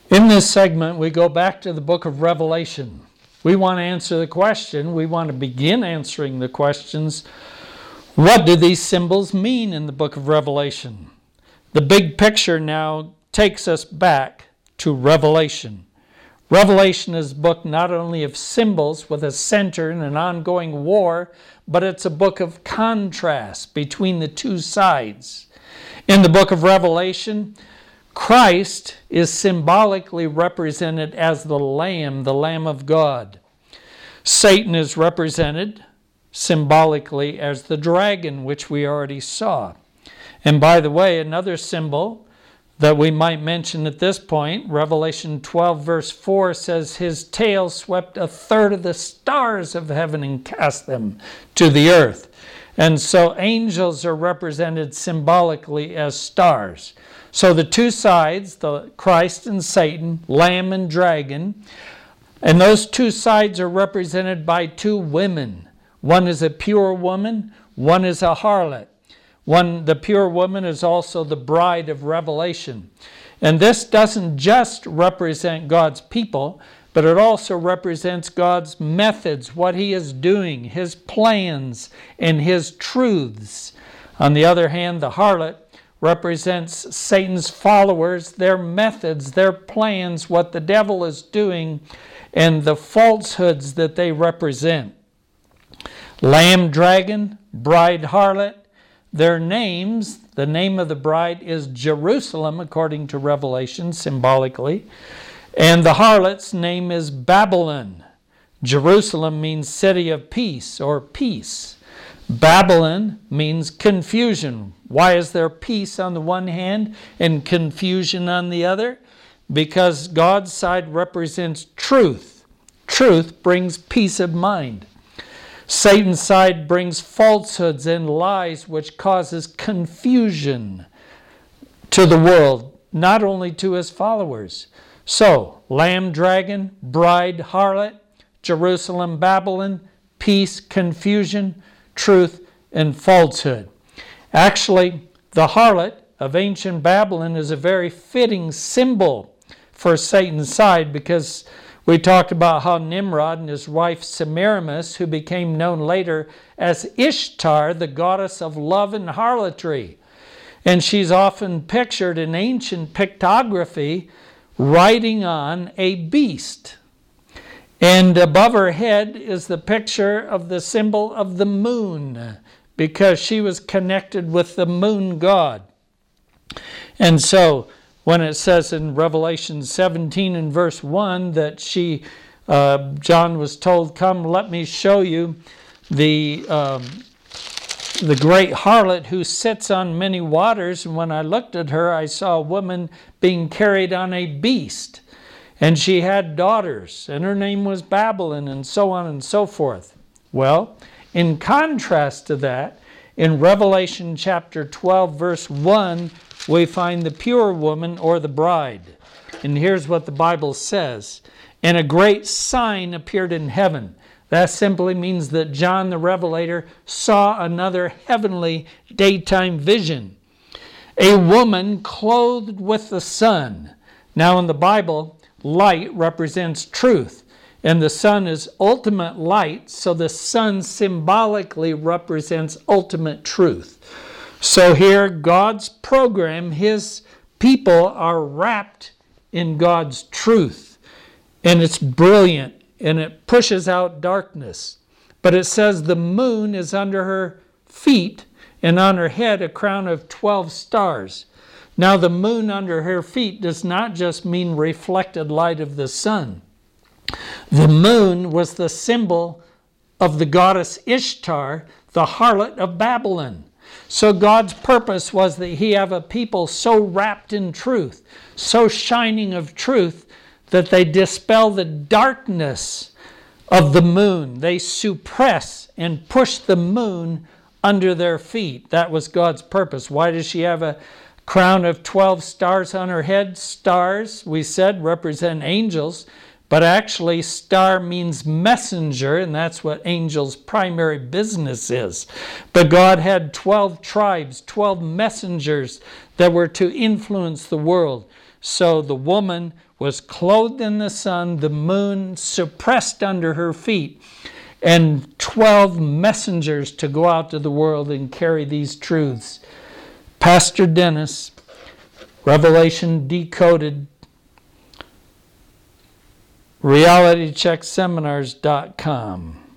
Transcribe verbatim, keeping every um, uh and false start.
In this segment, we go back to the book of Revelation. We want to answer the question, we want to begin answering the questions, what do these symbols mean in the book of Revelation? The big picture now takes us back to Revelation. Revelation is a book not only of symbols with a center and an ongoing war, but it's a book of contrast between the two sides. In the book of Revelation, Christ is symbolically represented as the Lamb, the Lamb of God. Satan is represented symbolically as the dragon, which we already saw. And by the way, another symbol that we might mention at this point, Revelation twelve verse four says, his tail swept a third of the stars of heaven and cast them to the earth. And so angels are represented symbolically as stars. So the two sides, the Christ and Satan, Lamb and dragon, and those two sides are represented by two women. One is a pure woman, one is a harlot. One, the pure woman is also the bride of Revelation. And this doesn't just represent God's people, but it also represents God's methods, what he is doing, his plans, and his truths. On the other hand, the harlot represents Satan's followers, their methods, their plans, what the devil is doing, and the falsehoods that they represent. Lamb, dragon, bride, harlot, their names, the name of the bride is Jerusalem, according to Revelation, symbolically, and the harlot's name is Babylon. Jerusalem means city of peace or peace. Babylon means confusion. Why is there peace on the one hand and confusion on the other? Because God's side represents truth. Truth brings peace of mind. Satan's side brings falsehoods and lies, which causes confusion to the world, not only to his followers. So, Lamb, dragon, bride, harlot, Jerusalem, Babylon, peace, confusion, truth, and falsehood. Actually, the harlot of ancient Babylon is a very fitting symbol for Satan's side, because we talked about how Nimrod and his wife Semiramis, who became known later as Ishtar, the goddess of love and harlotry. And she's often pictured in ancient pictography riding on a beast. And above her head is the picture of the symbol of the moon, because she was connected with the moon god. And so when it says in Revelation seventeen and verse one that she, uh, John was told, come, let me show you the, um, the great harlot who sits on many waters. And when I looked at her, I saw a woman being carried on a beast. And she had daughters, and her name was Babylon, and so on and so forth. Well, in contrast to that, in Revelation chapter twelve, verse one, we find the pure woman or the bride. And here's what the Bible says. And a great sign appeared in heaven. That simply means that John the Revelator saw another heavenly daytime vision. A woman clothed with the sun. Now in the Bible, light represents truth, and the sun is ultimate light, so the sun symbolically represents ultimate truth. So here, God's program, his people are wrapped in God's truth, and it's brilliant, and it pushes out darkness. But it says the moon is under her feet, and on her head a crown of twelve stars. Now, the moon under her feet does not just mean reflected light of the sun. The moon was the symbol of the goddess Ishtar, the harlot of Babylon. So God's purpose was that he have a people so wrapped in truth, so shining of truth, that they dispel the darkness of the moon. They suppress and push the moon under their feet. That was God's purpose. Why does she have a crown of twelve stars on her head? Stars, we said, represent angels, But actually, star means messenger, and that's what angels' primary business is. But God had twelve tribes, twelve messengers that were to influence the world. So the woman was clothed in the sun, the moon suppressed under her feet, and twelve messengers to go out to the world and carry these truths. Pastor Dennis, Revelation Decoded, reality check seminars dot com.